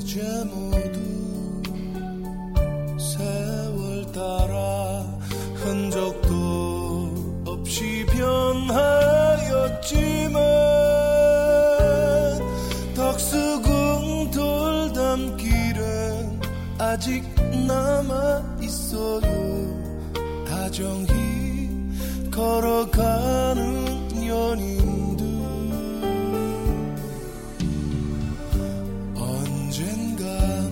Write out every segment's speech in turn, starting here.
이제 모두 세월 따라 흔적도 없이 변하였지만 덕수궁 돌담길엔 아직 남아있어요. 다정히 걸어가는 연인들 언젠가는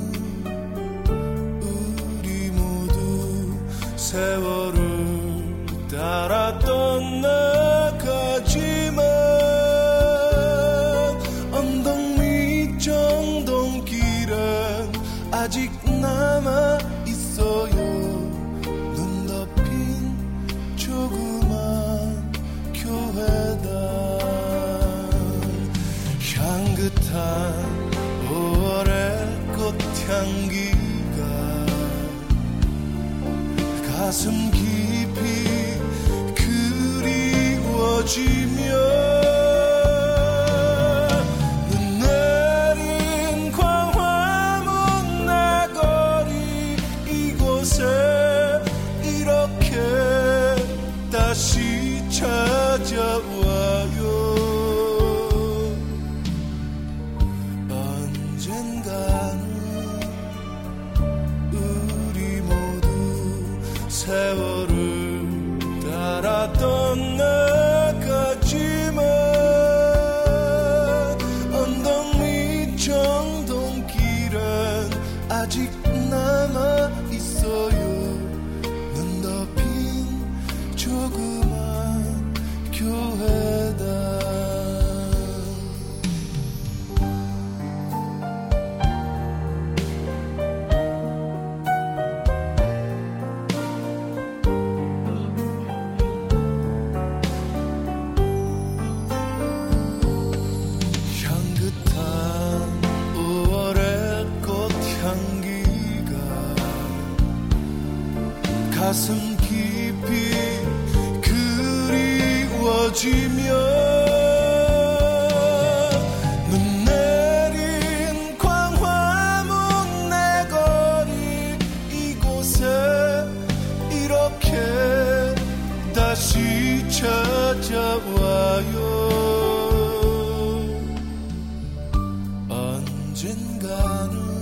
우리 모두 세월을 따라 떠나가지만 언덕 밑 정동길엔 아직 남아있어요. 눈 덮인 조그만 교회당 향긋한 5월의 꽃향기가 가슴 깊이 그리워지며 다시 찾아와요. 언젠가는 우리 모두 세월을 따라 떠나가지만 언덕 밑 정동길엔 아직 남아있어요. 눈 덮인 조그만 교회당 향긋한 5월의 꽃향기가 가슴 깊이 그리워지며 눈 내린 광화문 내거리 이곳에 이렇게 다시 찾아와요. 언젠가는